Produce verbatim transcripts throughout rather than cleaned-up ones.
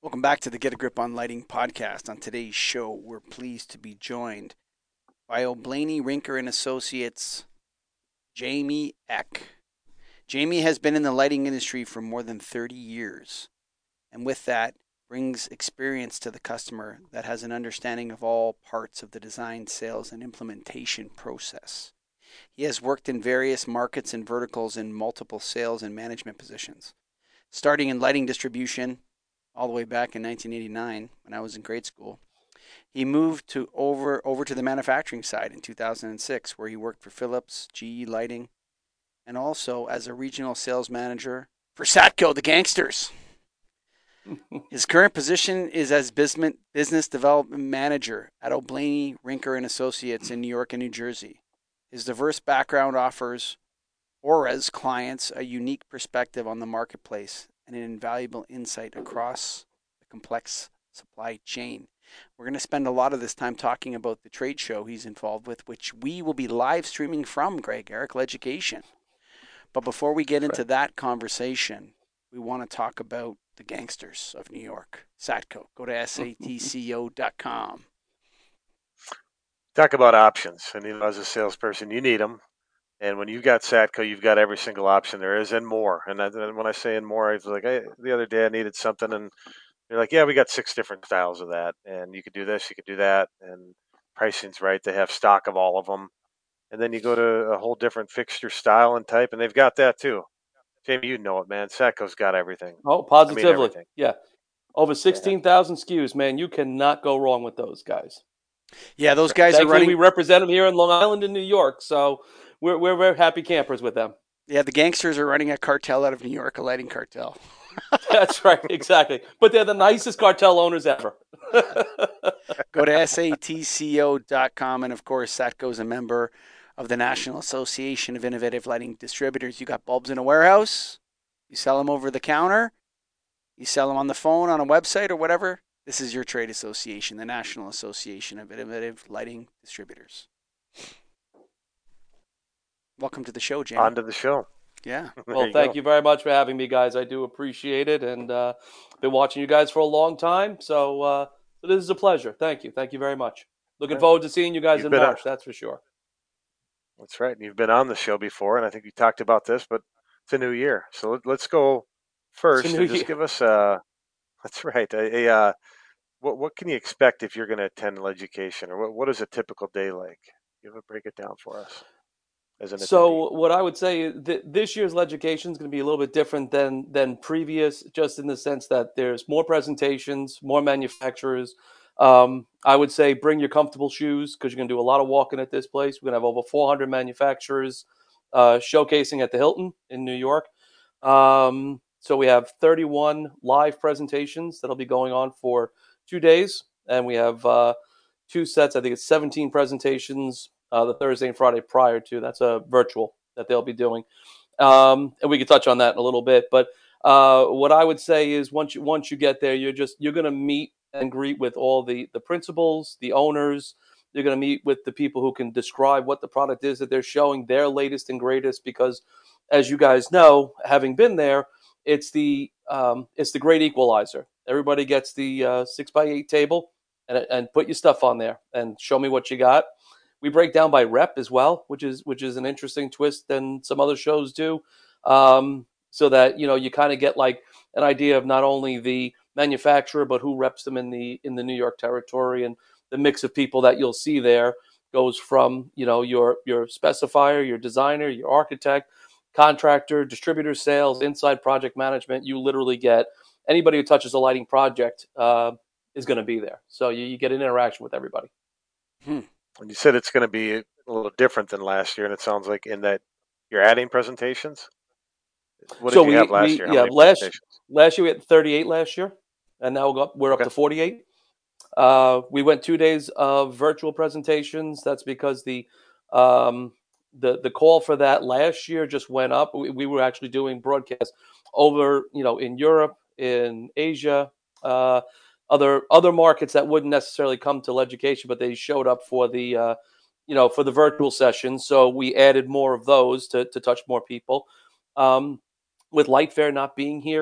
Welcome back to the Get a Grip on Lighting podcast. On today's show, we're pleased to be joined by O'Blaney Rinker and Associates, Jamie Eck. Jamie has been in the lighting industry for more than thirty years, and with that brings experience to the customer that has an understanding of all parts of the design, sales, and implementation process. He has worked in various markets and verticals in multiple sales and management positions, starting in lighting distribution all the way back in nineteen eighty-nine when I was in grade school. He moved to over over to the manufacturing side in two thousand six, where he worked for Philips, G E Lighting, and also as a regional sales manager for Satco, the gangsters. His current position is as business development manager at O'Blaney Rinker and Associates in New York and New Jersey. His diverse background offers Aura's clients a unique perspective on the marketplace and an invaluable insight across the complex supply chain. We're going to spend a lot of this time talking about the trade show he's involved with, which we will be live streaming from Greg Eric Education. But before we get into that conversation, we want to talk about the gangsters of New York, Satco. Go to S A T C O dot com. Talk about options. And you know, as a salesperson, you need them. And when you've got Satco, you've got every single option there is and more. And, I, and when I say and more, I was like, hey, the other day I needed something, and they're like, yeah, we got six different styles of that, and you could do this, you could do that, and pricing's right. They have stock of all of them. And then you go to a whole different fixture style and type, and they've got that too. Jamie, you know it, man. Satco's got everything. Oh, positively. I mean, everything. Yeah. Over sixteen thousand S K Us, man. You cannot go wrong with those guys. Yeah, those guys Thankfully, are running. we represent them here in Long Island and New York, so we're we're very happy campers with them. Yeah, the gangsters are running a cartel out of New York, a lighting cartel. That's right, exactly. But they're the nicest cartel owners ever. Go to S A T C O dot com, and of course, Satco's a member of the National Association of Innovative Lighting Distributors. You got bulbs in a warehouse, you sell them over the counter, you sell them on the phone, on a website, or whatever. This is your trade association, the National Association of Innovative Lighting Distributors. Welcome to the show, Jamie. On to the show. Yeah. Well, you thank go. you very much for having me, guys. I do appreciate it, and uh, been watching you guys for a long time, so uh, this is a pleasure. Thank you. Thank you very much. Looking right. forward to seeing you guys You've in March, on. That's for sure. That's right. You've been on the show before, and I think we talked about this, but it's a new year. So let's go first and just year. give us a, that's right, a, a uh, what, what can you expect if you're going to attend education, or what, what is a typical day like? You have to break it down for us. As an so attendee. What I would say is that this year's education is going to be a little bit different than than previous, just in the sense that there's more presentations, more manufacturers. Um, I would say bring your comfortable shoes, because you're going to do a lot of walking at this place. We're going to have over four hundred manufacturers uh, showcasing at the Hilton in New York. Um, so we have thirty-one live presentations that'll be going on for two days. And we have uh, two sets. I think it's seventeen presentations uh, the Thursday and Friday prior to. That's a virtual that they'll be doing. Um, and we can touch on that in a little bit. But uh, what I would say is once you once you get there, you're just you're going to meet and greet with all the, the principals, the owners. You're going to meet with the people who can describe what the product is that they're showing, their latest and greatest, because as you guys know, having been there, it's the um, it's the great equalizer. Everybody gets the uh, six by eight table and, and put your stuff on there and show me what you got. We break down by rep as well, which is which is an interesting twist than some other shows do, um, so that you know you kind of get like an idea of not only the manufacturer but who reps them in the in the New York territory, and the mix of people that you'll see there goes from you know your your specifier, your designer, your architect, contractor, distributor, sales, inside project management. You literally get anybody who touches a lighting project uh, is going to be there. So you, you get an interaction with everybody. Hmm. And you said it's going to be a little different than last year, and it sounds like in that you're adding presentations. What so did you we, have last we, year? How yeah, many last, presentations? Last year we had thirty-eight last year, and now we're up, we're okay. up to forty-eight. Uh, we went two days of virtual presentations. That's because the um, the the call for that last year just went up. We, we were actually doing broadcasts over, you know, in Europe, in Asia, uh, other other markets that wouldn't necessarily come to education, but they showed up for the uh, you know for the virtual sessions. So we added more of those to to touch more people. Um, with Light Fair not being here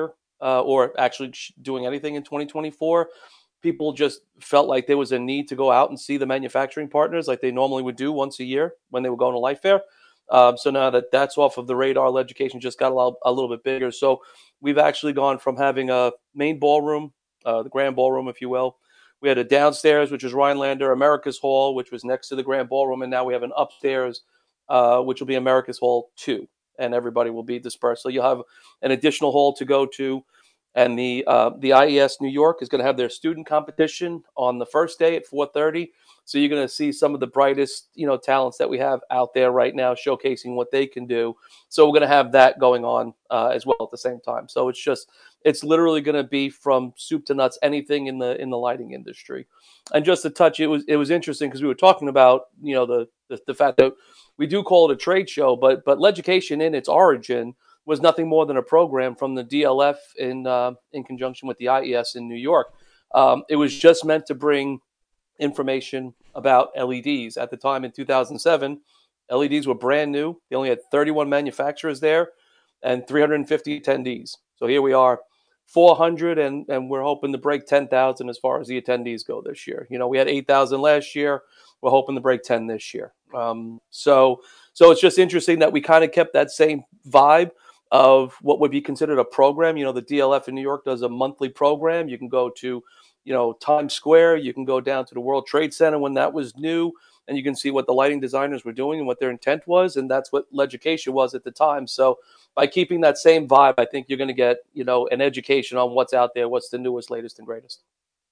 uh, or actually doing anything in twenty twenty-four. People just felt like there was a need to go out and see the manufacturing partners like they normally would do once a year when they were going to Life Fair. Um, so now that that's off of the radar, education just got a, lot, a little bit bigger. So we've actually gone from having a main ballroom, uh, the grand ballroom, if you will. We had a downstairs, which was Rhinelander, America's Hall, which was next to the grand ballroom, and now we have an upstairs, uh, which will be America's Hall two, and everybody will be dispersed. So you'll have an additional hall to go to. And the uh, the I E S New York is going to have their student competition on the first day at four thirty. So you're going to see some of the brightest, you know, talents that we have out there right now, showcasing what they can do. So we're going to have that going on uh, as well at the same time. So it's just, it's literally going to be from soup to nuts, anything in the in the lighting industry. And just to touch, it was it was interesting because we were talking about, you know, the, the the fact that we do call it a trade show, but but Leducation in its origin was nothing more than a program from the D L F in uh, in conjunction with the I E S in New York. Um, it was just meant to bring information about L E Ds. At the time in two thousand seven, L E Ds were brand new. They only had thirty-one manufacturers there and three hundred fifty attendees. So here we are, four hundred, and, and we're hoping to break ten thousand as far as the attendees go this year. You know, we had eight thousand last year. We're hoping to break ten this year. Um, so, so it's just interesting that we kind of kept that same vibe of what would be considered a program. You know, the D L F in New York does a monthly program. You can go to, you know, Times Square. You can go down to the World Trade Center when that was new, and you can see what the lighting designers were doing and what their intent was, and that's what Leducation was at the time. So by keeping that same vibe, I think you're going to get, you know, an education on what's out there, what's the newest, latest, and greatest.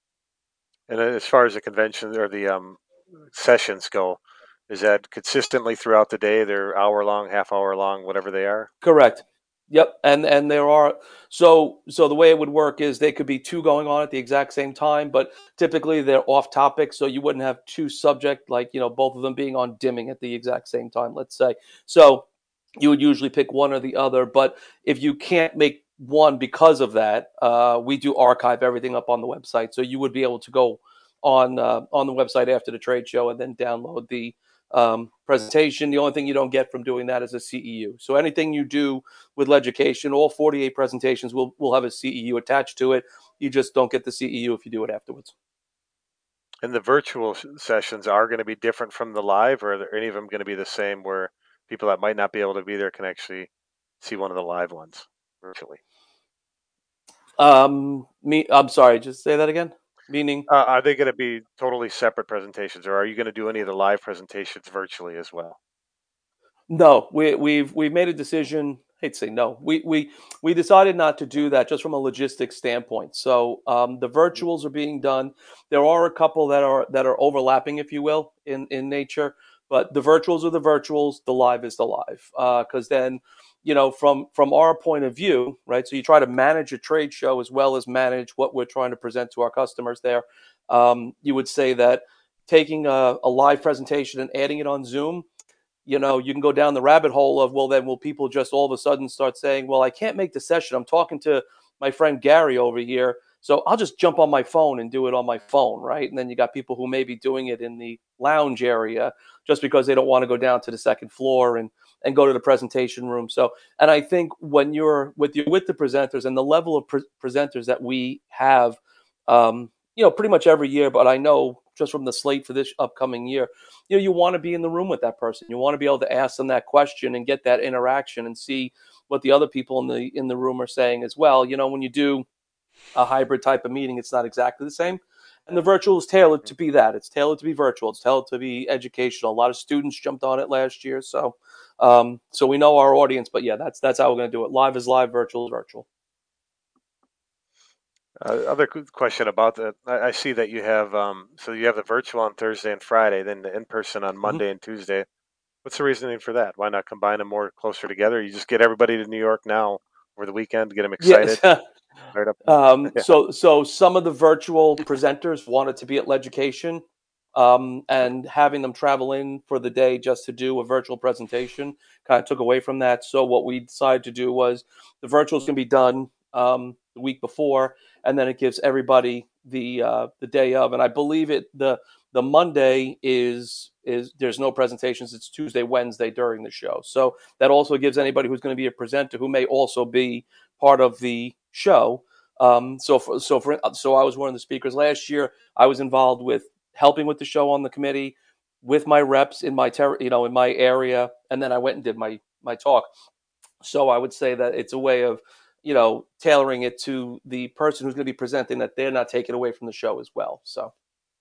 And as far as the convention or the um, sessions go, is that consistently throughout the day? They're hour long, half hour long, whatever they are? Correct. Yep, and and there are so so the way it would work is they could be two going on at the exact same time, but typically they're off topic, so you wouldn't have two subject like, you know, both of them being on dimming at the exact same time, let's say. So you would usually pick one or the other, but if you can't make one because of that, uh, we do archive everything up on the website, so you would be able to go on uh, on the website after the trade show and then download the um, presentation. The only thing you don't get from doing that is a C E U. So anything you do with Leducation, all forty-eight presentations will will have a C E U attached to it. You just don't get the C E U if you do it afterwards. And the virtual sessions are going to be different from the live, or are any of them going to be the same where people that might not be able to be there can actually see one of the live ones virtually? Um, me, I'm sorry, just say that again. Meaning, uh, are they going to be totally separate presentations, or are you going to do any of the live presentations virtually as well? No, we, we've we've made a decision. I hate to say no. We we we decided not to do that just from a logistics standpoint. So um, the virtuals are being done. There are a couple that are that are overlapping, if you will, in in nature. But the virtuals are the virtuals. The live is the live. Because uh, then, you know, from from our point of view, right? So you try to manage a trade show as well as manage what we're trying to present to our customers there. Um, you would say that taking a, a live presentation and adding it on Zoom, you know, you can go down the rabbit hole of, well, then will people just all of a sudden start saying, well, I can't make the session. I'm talking to my friend Gary over here, so I'll just jump on my phone and do it on my phone, right? And then you got people who may be doing it in the lounge area just because they don't want to go down to the second floor and and go to the presentation room. So, and I think when you're with you with the presenters and the level of pre- presenters that we have, um, you know, pretty much every year, but I know just from the slate for this upcoming year, you know, you want to be in the room with that person. You want to be able to ask them that question and get that interaction and see what the other people in the in the room are saying as well. You know, when you do a hybrid type of meeting, it's not exactly the same. And the virtual is tailored to be that. It's tailored to be virtual. It's tailored to be educational. A lot of students jumped on it last year, so um, so we know our audience. But yeah, that's that's how we're going to do it. Live is live. Virtual is virtual. Uh, other question about that. I, I see that you have um, so you have the virtual on Thursday and Friday, then the in person on Monday mm-hmm. and Tuesday. What's the reasoning for that? Why not combine them more closer together? You just get everybody to New York now over the weekend to get them excited. Yeah. Right up. Um, Yeah. So, so some of the virtual presenters wanted to be at Leducation, um, and having them travel in for the day just to do a virtual presentation kind of took away from that. So, what we decided to do was the virtuals can be done um, the week before, and then it gives everybody the uh, the day of. And I believe it the the Monday is is there's no presentations. It's Tuesday, Wednesday during the show. So that also gives anybody who's going to be a presenter who may also be part of the show. Um, so for, so for so I was one of the speakers last year. I was involved with helping with the show on the committee, with my reps in my ter- you know in my area, and then I went and did my my talk. So I would say that it's a way of, you know, tailoring it to the person who's going to be presenting, that they're not taken away from the show as well. So,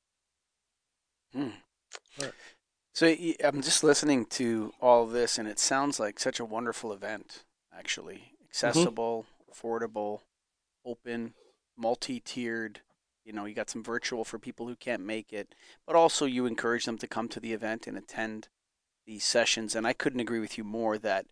Hmm. So y- I'm just listening to all of this, and it sounds like such a wonderful event. Actually, accessible, affordable, open, multi-tiered. You know, you got some virtual for people who can't make it, but also you encourage them to come to the event and attend these sessions. And I couldn't agree with you more that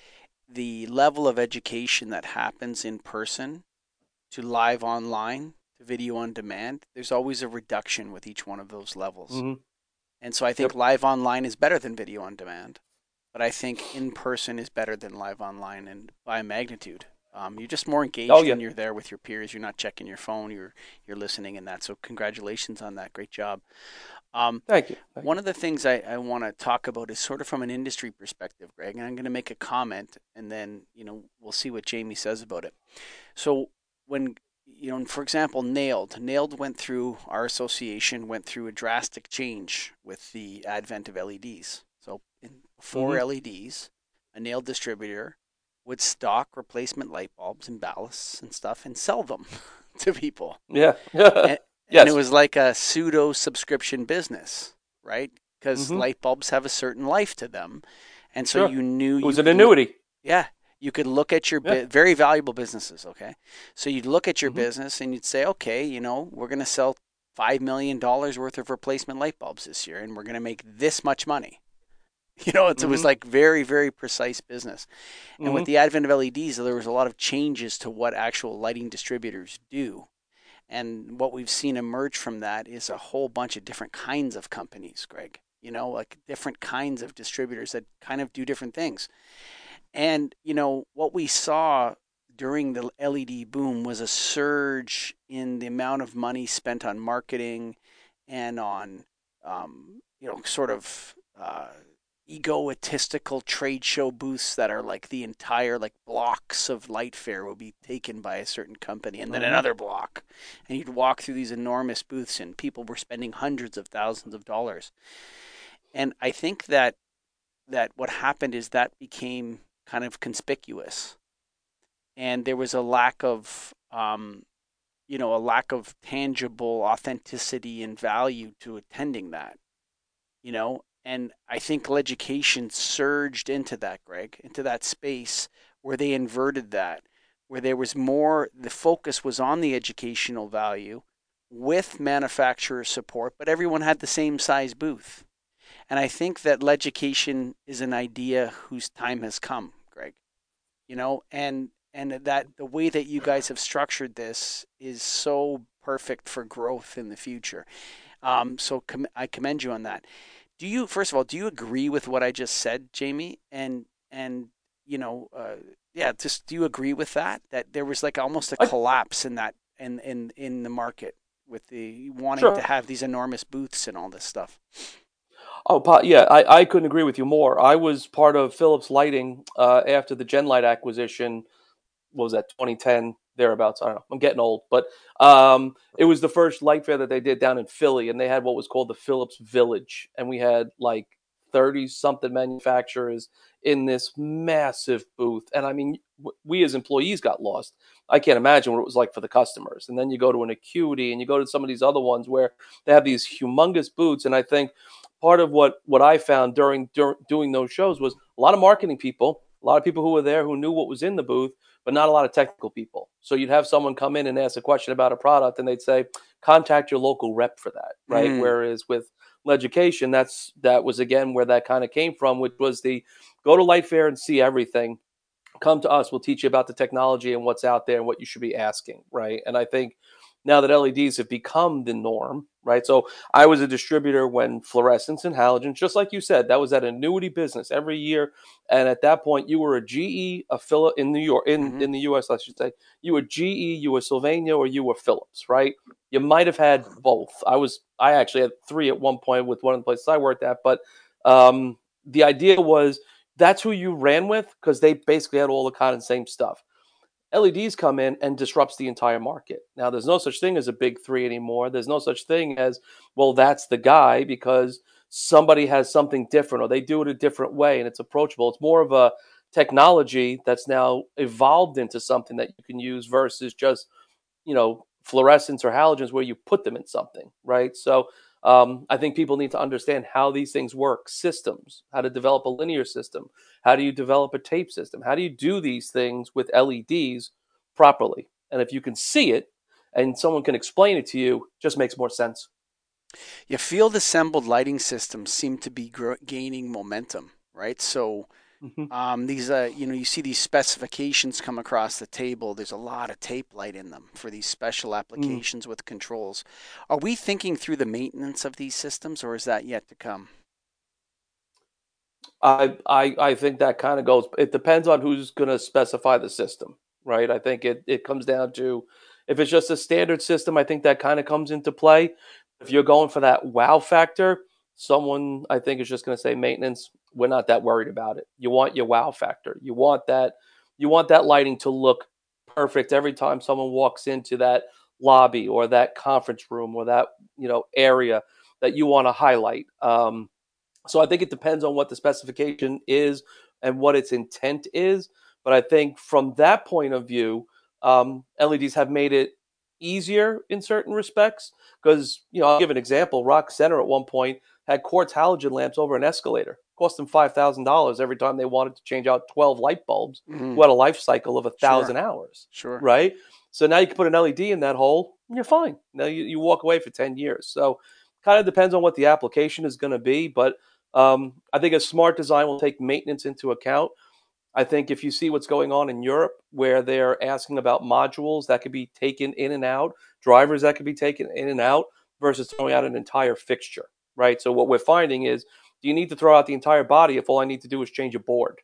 the level of education that happens in person to live online to video on demand, there's always a reduction with each one of those levels. mm-hmm. And so I think Yep. live online is better than video on demand, but I think in person is better than live online, and by a magnitude. Um, you're just more engaged Oh yeah, when you're there with your peers. You're not checking your phone. You're you're listening and that. So congratulations on that. Great job. Um, thank you. Thank one you. of the things I, I want to talk about is sort of from an industry perspective, Greg, and I'm going to make a comment, and then you know we'll see what Jamie says about it. So when you know, for example, Nailed. Nailed went through, our association went through a drastic change with the advent of L E Ds. So in, before Mm-hmm. L E Ds, a Nailed distributor would stock replacement light bulbs and ballasts and stuff and sell them to people. Yeah. And, and it Yes. was like a pseudo subscription business, right? Because Mm-hmm. light bulbs have a certain life to them. And so Sure. you knew It you was an could look, annuity. yeah, you could look at your Yeah. bi- very valuable businesses, okay? So you'd look at your Mm-hmm. business and you'd say, okay, you know, we're going to sell five million dollars worth of replacement light bulbs this year, and we're going to make this much money. You know, it was Mm-hmm. like very, very precise business. And with Mm-hmm. the advent of L E Ds, there was a lot of changes to what actual lighting distributors do. And what we've seen emerge from that is a whole bunch of different kinds of companies, Greg. You know, like different kinds of distributors that kind of do different things. And, you know, what we saw during the L E D boom was a surge in the amount of money spent on marketing and on, um, you know, sort of uh, egotistical trade show booths that are like the entire, like blocks of light fair will be taken by a certain company and then Mm-hmm. another block. And you'd walk through these enormous booths and people were spending hundreds of thousands of dollars. And I think that that what happened is that became kind of conspicuous, and there was a lack of um, you know a lack of tangible authenticity and value to attending that. You know, and I think education surged into that, Greg, into that space where they inverted that, where there was more. The focus was on the educational value with manufacturer support, but everyone had the same size booth. And I think that education is an idea whose time has come, Greg. You know, and and that the way that you guys have structured this is so perfect for growth in the future. Um, so com- I commend you on that. Do you, first of all, do you agree with what I just said, Jamie? And and you know, uh, yeah, just do you agree with that? That there was like almost a I, collapse in that in in in the market with the wanting to sure. have these enormous booths and all this stuff. Oh, po- yeah, I, I couldn't agree with you more. I was part of Philips Lighting uh, after the Genlight acquisition. What was that, twenty ten, thereabouts? I don't know. I'm getting old, but um, it was the first light fair that they did down in Philly, and they had what was called the Philips Village, and we had like thirty something manufacturers in this massive booth. And I mean, w- we as employees got lost. I can't imagine what it was like for the customers. And then you go to an Acuity, and you go to some of these other ones where they have these humongous booths. And I think part of what what I found during, during doing those shows was a lot of marketing people, a lot of people who were there who knew what was in the booth, but not a lot of technical people. So you'd have someone come in and ask a question about a product, and they'd say, contact your local rep for that, right? Mm. Whereas with education, that's that was again where that kind of came from, which was the go to Light Fair and see everything. Come to us, we'll teach you about the technology and what's out there and what you should be asking, right? And I think now that L E Ds have become the norm, right? So I was a distributor when fluorescents and halogens, just like you said, that was that annuity business every year. And at that point, you were a G E, a Philip in New York, in, Mm-hmm. in the U S, I should say. You were G E, you were Sylvania, or you were Philips, right? You might have had both. I was, I actually had three at one point with one of the places I worked at, but um, the idea was that's who you ran with because they basically had all the kind of same stuff. L E Ds come in and disrupts the entire market. Now, there's no such thing as a big three anymore. There's no such thing as, well, that's the guy, because somebody has something different or they do it a different way and it's approachable. It's more of a technology that's now evolved into something that you can use versus just, you know, fluorescents or halogens where you put them in something, right? So um, I think people need to understand how these things work, systems, how to develop a linear system, how do you develop a tape system, how do you do these things with L E Ds properly? And if you can see it and someone can explain it to you, it just makes more sense. Yeah, field assembled lighting systems seem to be gr- gaining momentum, right? So Mm-hmm. um, these, uh, you know, you see these specifications come across the table. There's a lot of tape light in them for these special Mm. applications with controls. Are we thinking through the maintenance of these systems, or is that yet to come? I, I I think that kind of goes. It depends on who's going to specify the system, right? I think it, it comes down to if it's just a standard system. I think that kind of comes into play. If you're going for that wow factor, someone I think is just going to say maintenance. We're not that worried about it. You want your wow factor. You want that. You want that lighting to look perfect every time someone walks into that lobby or that conference room or that you know area that you want to highlight. Um, so I think it depends on what the specification is and what its intent is. But I think from that point of view, um, L E Ds have made it easier in certain respects. Because, you know, I'll give an example. Rock Center at one point had quartz halogen lamps over an escalator. Cost them five thousand dollars every time they wanted to change out twelve light bulbs Mm-hmm. who had a life cycle of a Sure. thousand hours. Sure. Right? So now you can put an L E D in that hole and you're fine. Now you, you walk away for ten years. So kind of depends on what the application is going to be. But um, I think a smart design will take maintenance into account. I think if you see what's going on in Europe, where they're asking about modules that could be taken in and out, drivers that could be taken in and out, versus throwing out an entire fixture, right? So what we're finding is, do you need to throw out the entire body if all I need to do is change a board?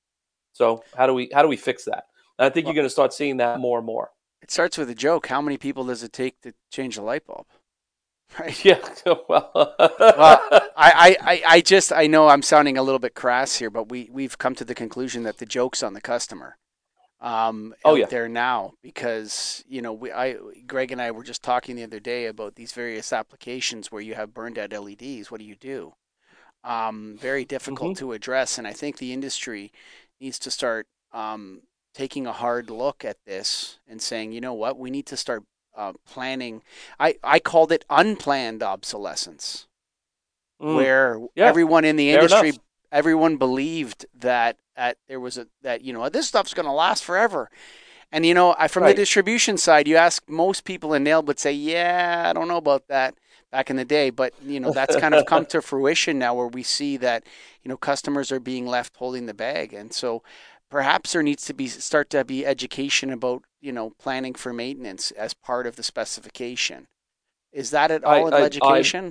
So how do we how do we fix that? And I think Well, you're going to start seeing that more and more. it starts with a joke. How many people does it take to change a light bulb? Right. Yeah. Well. Well, I, I, I just I know I'm sounding a little bit crass here, but we we've come to the conclusion that the joke's on the customer um, Oh out yeah. there now, because you know we I Greg and I were just talking the other day about these various applications where you have burned out L E Ds. What do you do? Um, very difficult Mm-hmm. to address, and I think the industry needs to start um, taking a hard look at this and saying, you know what, we need to start uh, planning. I I called it unplanned obsolescence, Mm. where Yeah. everyone in the Fair enough. industry, everyone believed that at there was a that you know this stuff's going to last forever. And you know, I, from the Right. distribution side, you ask most people, and they'll would say, "Yeah, I don't know about that." Back in the day, but you know, that's kind of come to fruition now, where we see that you know customers are being left holding the bag, and so perhaps there needs to be start to be education about you know planning for maintenance as part of the specification. Is that at I all in I I legislation?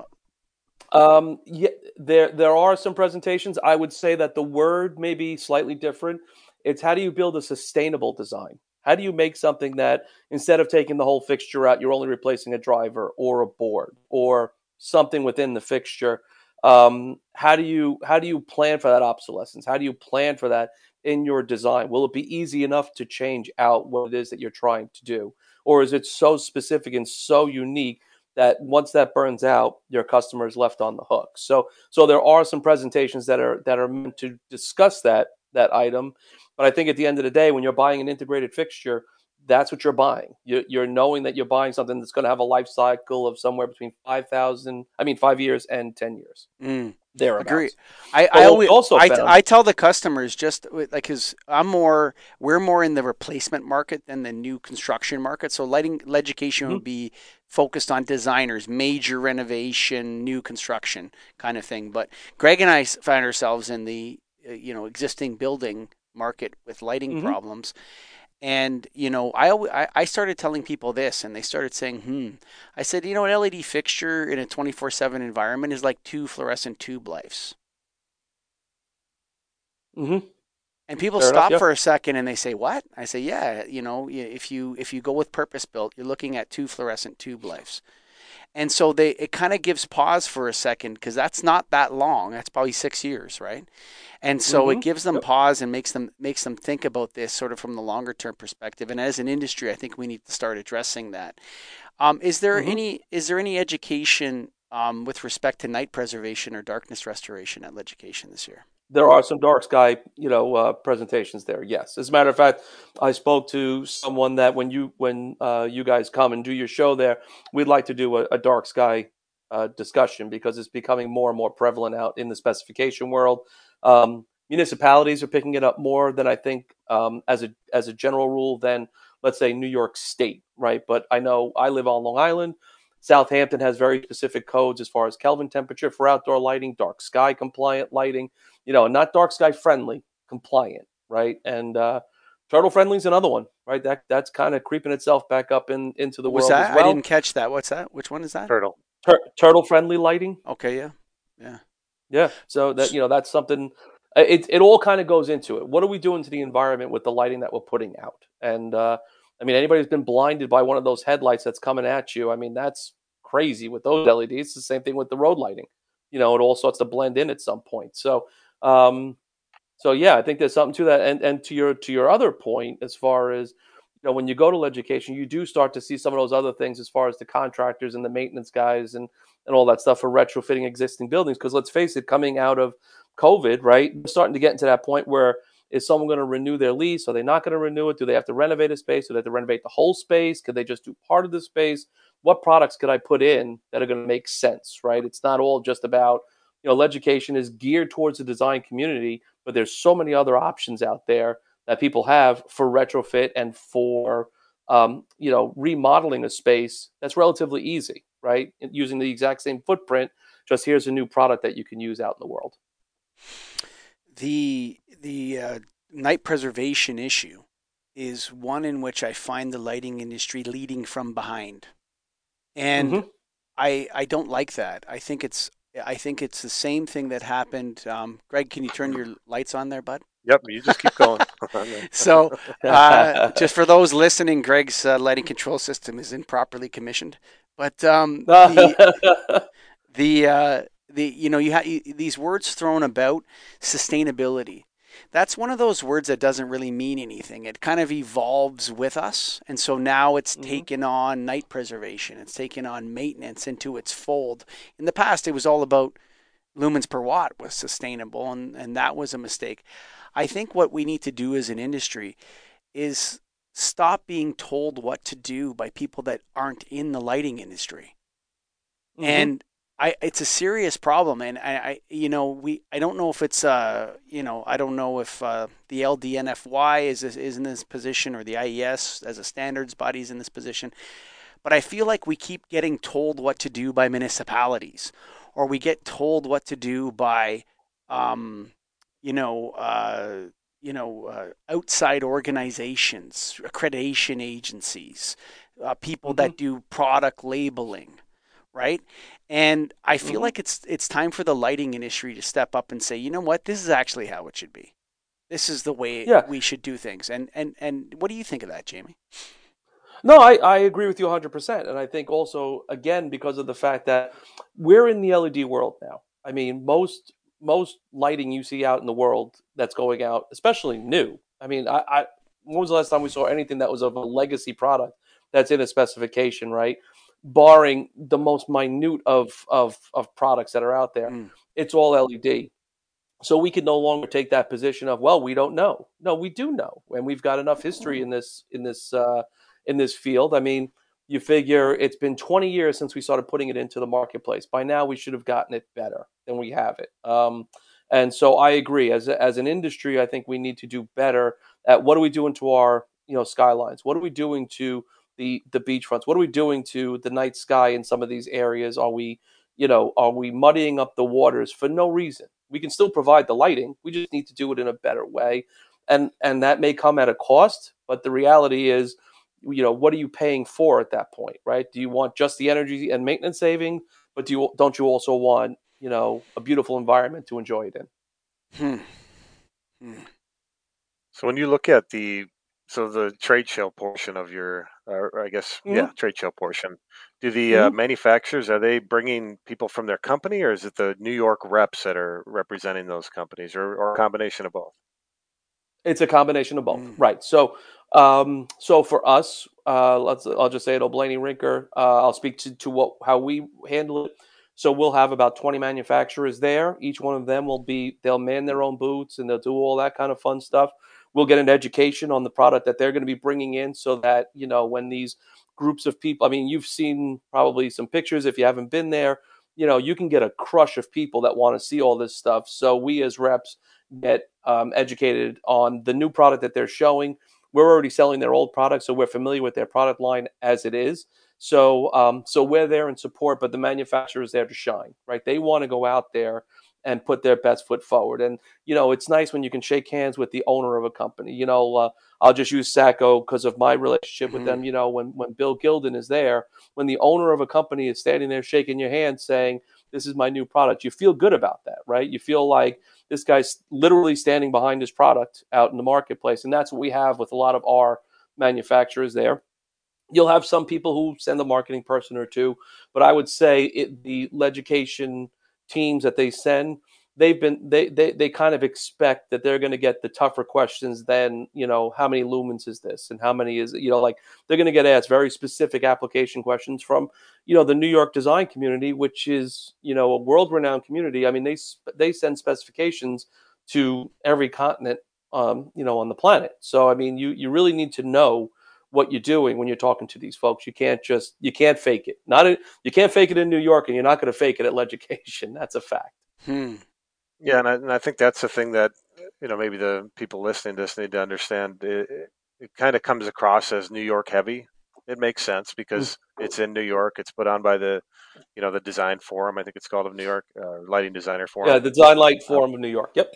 Um, yeah, there there are some presentations. I would say that the word may be slightly different. It's how do you build a sustainable design? How do you make something that instead of taking the whole fixture out, you're only replacing a driver or a board or something within the fixture? Um, how do you how do you plan for that obsolescence? How do you plan for that in your design? Will it be easy enough to change out what it is that you're trying to do, or is it so specific and so unique that once that burns out, your customer is left on the hook? So, so there are some presentations that are that are meant to discuss that that item. But I think at the end of the day, when you're buying an integrated fixture, that's what you're buying. You're, you're knowing that you're buying something that's going to have a life cycle of somewhere between five thousand, I mean, five years and ten years, Mm, agree. thereabouts. I, But I what we always also I, found, I tell the customers just like because I'm more we're more in the replacement market than the new construction market. So lighting education Mhm. would be focused on designers, major renovation, new construction kind of thing. But Greg and I find ourselves in the uh, you know existing building market with lighting Mhm. problems. And you know, I, alwa- I I started telling people this, and they started saying, "Hmm." I said, "You know, an L E D fixture in a twenty-four seven environment is like two fluorescent tube lights." Mhm. And people Fair enough. stop Yeah. for a second and they say, "What?" I say, "Yeah, you know, if you if you go with purpose built, you're looking at two fluorescent tube lights." And so they it kind of gives pause for a second because that's not that long. That's probably six years, right? And so Mm-hmm. it gives them Yep. pause and makes them makes them think about this sort of from the longer term perspective. And as an industry, I think we need to start addressing that. Um, is there Mm-hmm. any is there any education um, with respect to night preservation or darkness restoration at Leducation this year? There are some dark sky, you know, uh, presentations there. Yes, as a matter of fact, I spoke to someone that when you when uh, you guys come and do your show there, we'd like to do a, a dark sky uh, discussion because it's becoming more and more prevalent out in the specification world. Um, municipalities are picking it up more than I think, um, as a as a general rule, than let's say New York State, right? But I know I live on Long Island. Southampton has very specific codes as far as Kelvin temperature for outdoor lighting, dark sky compliant lighting, you know, not dark sky friendly, compliant, right? And uh, turtle friendly is another one, right? That that's kind of creeping itself back up in into the What was world as that? I well. didn't catch that. What's that? Which one is that? Turtle. Tur- turtle friendly lighting, Okay, yeah, yeah. yeah. So that you know, that's something. uh, It it all kind of goes into it. What are we doing to the environment with the lighting that we're putting out? And uh, I mean, anybody who's been blinded by one of those headlights that's coming at you, I mean, that's crazy with those L E Ds. It's the same thing with the road lighting. You know, it all starts to blend in at some point. So. Um, So yeah, I think there's something to that. And and to your to your other point, as far as you know, when you go to education, you do start to see some of those other things as far as the contractors and the maintenance guys and and all that stuff for retrofitting existing buildings. Because let's face it, coming out of COVID, right, we're starting to get into that point where is someone going to renew their lease? Are they not going to renew it? Do they have to renovate a space? Do they have to renovate the whole space? Could they just do part of the space? What products could I put in that are going to make sense, right? It's not all just about, you know, education is geared towards the design community, but there's so many other options out there that people have for retrofit and for um, you know, remodeling a space that's relatively easy, right? Using the exact same footprint, just here's a new product that you can use out in the world. The the uh, night preservation issue is one in which I find the lighting industry leading from behind, and Mm-hmm. I I don't like that. I think it's I think it's the same thing that happened. Um, Greg, can you turn your lights on there, bud? Yep, you just keep going. So, uh, just for those listening, Greg's uh, lighting control system is improperly commissioned. But um, the the uh, the you know you have these words thrown about sustainability. That's one of those words that doesn't really mean anything. It kind of evolves with us, and so now it's Mm-hmm. taken on night preservation. It's taken on maintenance into its fold. In the past, it was all about lumens per watt was sustainable, and, and that was a mistake. I think what we need to do as an industry is stop being told what to do by people that aren't in the lighting industry. Mm-hmm. And I, it's a serious problem. And I, I, you know, we, I don't know if it's, uh, you know, I don't know if uh, the L D N F Y is is in this position or the I E S as a standards body is in this position. But I feel like we keep getting told what to do by municipalities, or we get told what to do by, um, you know, uh, you know, uh, outside organizations, accreditation agencies, uh, people Mm-hmm. that do product labeling, right? And I feel Mm-hmm. like it's it's time for the lighting industry to step up and say, you know what, this is actually how it should be. This is the way Yeah. we should do things. And and and what do you think of that, Jamie? No, I, I agree with you one hundred percent. And I think also, again, because of the fact that we're in the L E D world now. I mean, most most lighting you see out in the world that's going out, especially new. I mean, I, I when was the last time we saw anything that was of a legacy product that's in a specification, right? Barring the most minute of of of products that are out there, Mm. it's all L E D. So we can no longer take that position of, well, we don't know. No, we do know, and we've got enough history in this in this uh, in this field. I mean, you figure it's been twenty years since we started putting it into the marketplace. By now, we should have gotten it better than we have it. Um, and so I agree. As a, as an industry, I think we need to do better at what are we doing to our, you know, skylines? What are we doing to the the beachfronts? What are we doing to the night sky in some of these areas? Are we, you know, are we muddying up the waters for no reason? We can still provide the lighting. We just need to do it in a better way. And and that may come at a cost, but the reality is, you know, what are you paying for at that point, right? Do you want just the energy and maintenance saving, but do you don't you also want, you know, a beautiful environment to enjoy it in? Hmm. Hmm. So when you look at the So the trade show portion of your, or I guess, Mm-hmm. yeah, trade show portion. Do the Mm-hmm. uh, manufacturers, are they bringing people from their company, or is it the New York reps that are representing those companies, or, or a combination of both? It's a combination of both, Mm. right? So, um, so for us, uh, let's I'll just say it, O'Blaney Rinker. Uh, I'll speak to, to what how we handle it. So we'll have about twenty manufacturers there. Each one of them will be they'll man their own boots and they'll do all that kind of fun stuff. We'll get an education on the product that they're going to be bringing in, so that you know when these groups of people. I mean, you've seen probably some pictures if you haven't been there. You know, you can get a crush of people that want to see all this stuff. So we as reps get um, educated on the new product that they're showing. We're already selling their old product, so we're familiar with their product line as it is. So, um, so we're there in support, but the manufacturer is there to shine, right? They want to go out there and put their best foot forward. And you know, it's nice when you can shake hands with the owner of a company. You know, uh, I'll just use Sacco because of my relationship with Mhm. them. You know, when when Bill Gilden is there, when the owner of a company is standing there shaking your hand, saying, "This is my new product," you feel good about that, right? You feel like this guy's literally standing behind his product out in the marketplace. And that's what we have with a lot of our manufacturers there. You'll have some people who send a marketing person or two, but I would say it, the education teams that they send, they've been they, they they kind of expect that they're going to get the tougher questions than, you know, how many lumens is this and how many is, you know, like they're going to get asked very specific application questions from, you know, the New York design community, which is, you know, a world renowned community. I mean, they they send specifications to every continent, um, you know, on the planet. So I mean, you you really need to know what you're doing when you're talking to these folks. You can't just you can't fake it. Not in, you can't fake it in New York, and you're not going to fake it at Leducation. That's a fact. Hmm. Yeah, and I, and I think that's the thing that, you know, maybe the people listening to this need to understand. It, it, it kind of comes across as New York heavy. It makes sense because it's in New York. It's put on by the, you know, the Design Forum. I think it's called of New York, uh, Lighting Designer Yeah, Forum. the Design Light Um, Forum of New York. Yep.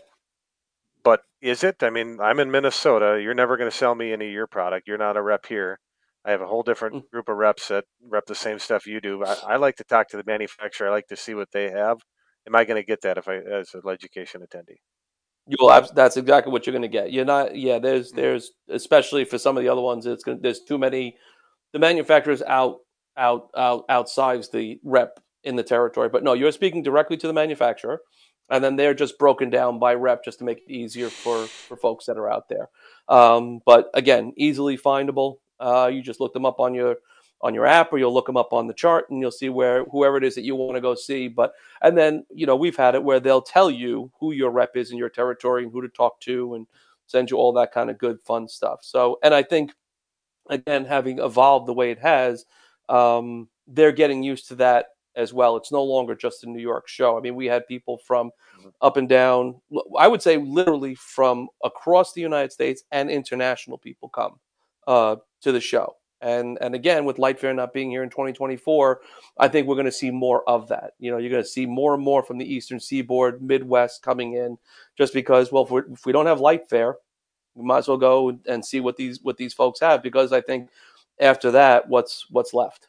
but is it? I mean, I'm in Minnesota. You're never going to sell me any of your product. You're not a rep here. I have a whole different Mm. group of reps that rep the same stuff you do. I, I like to talk to the manufacturer. I like to see what they have. Am I going to get that if I, as an education attendee? You'll have, that's exactly what you're going to get. You're not. Yeah. There's Mm. there's especially for some of the other ones. It's going there's too many. The manufacturers out out out outsize the rep in the territory. But no, you're speaking directly to the manufacturer, and then they're just broken down by rep just to make it easier for for folks that are out there. Um, but again, easily findable. Uh, you just look them up on your on your app, or you'll look them up on the chart, and you'll see where whoever it is that you want to go see. But and then you know we've had it where they'll tell you who your rep is in your territory and who to talk to, and send you all that kind of good fun stuff. So, and I think again, having evolved the way it has, um, they're getting used to that as well. It's no longer just a New York show. I mean, we had people from up and down, I would say literally from across the United States and international people come uh, to the show. And and again, with Light Fair not being here in twenty twenty-four, I think we're going to see more of that. You know, you're going to see more and more from the Eastern Seaboard, Midwest coming in, just because, well, if, we're, if we don't have Light Fair, we might as well go and see what these what these folks have, because I think after that, what's what's left.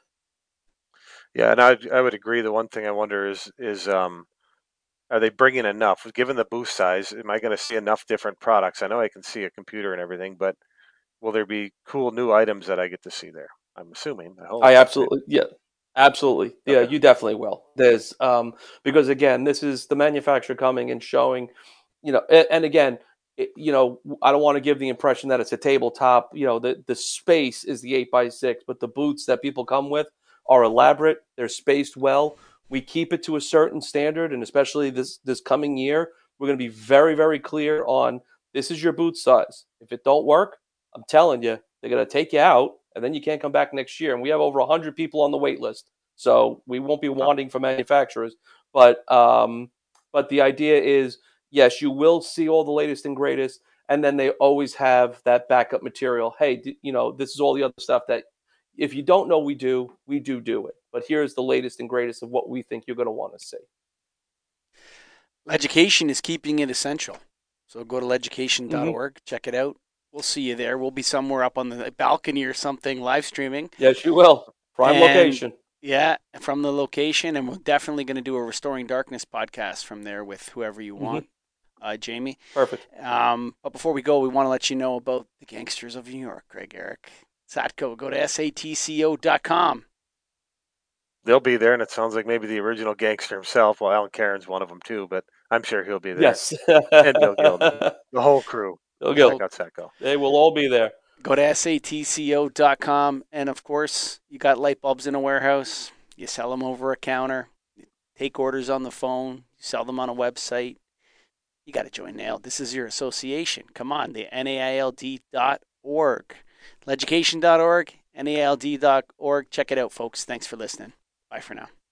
Yeah, and I I would agree. The one thing I wonder is is um, are they bringing enough? Given the booth size, am I going to see enough different products? I know I can see a computer and everything, but will there be cool new items that I get to see there? I'm assuming. I hope. I Right? absolutely, yeah, absolutely, yeah, Okay. you definitely will. There's um because again, this is the manufacturer coming and showing, you know, and, and again, it, you know, I don't want to give the impression that it's a tabletop. You know, the the space is the eight by six, but the boots that people come with are elaborate. They're spaced well. We keep it to a certain standard, and especially this this coming year, we're going to be very very clear on this is your boot size. If it don't work, I'm telling you, they're going to take you out, and then you can't come back next year. And we have over one hundred people on the wait list, so we won't be Oh, wanting for manufacturers. But um, but the idea is, yes, you will see all the latest and greatest, and then they always have that backup material. Hey, you know, this is all the other stuff that if you don't know, we do, we do do it. But here's the latest and greatest of what we think you're going to want to see. Education is keeping it essential. So go to leducation dot org, Mm-hmm. check it out. We'll see you there. We'll be somewhere up on the balcony or something live streaming. Yes, you will. Prime And location. yeah, from the location. And we're definitely going to do a Restoring Darkness podcast from there with whoever you Mm-hmm. want. uh, Jamie. Perfect. Um, but before we go, we want to let you know about the Gangsters of New York, Greg Eric. Satco, go to S A T C O dot com. They'll be there, and it sounds like maybe the original gangster himself. Well, Alan Caron's one of them too, but I'm sure he'll be there. Yes. And Bill Gilden, the whole crew. Bill Check Gilden. out Satco. They will all be there. Go to S A T C O dot com, and of course, you got light bulbs in a warehouse. You sell them over a counter. You take orders on the phone. You sell them on a website. You got to join NAILD. This is your association. Come on, the N A I L D dot org. Leducation dot org, N A I L D dot org. Check it out, folks. Thanks for listening. Bye for now.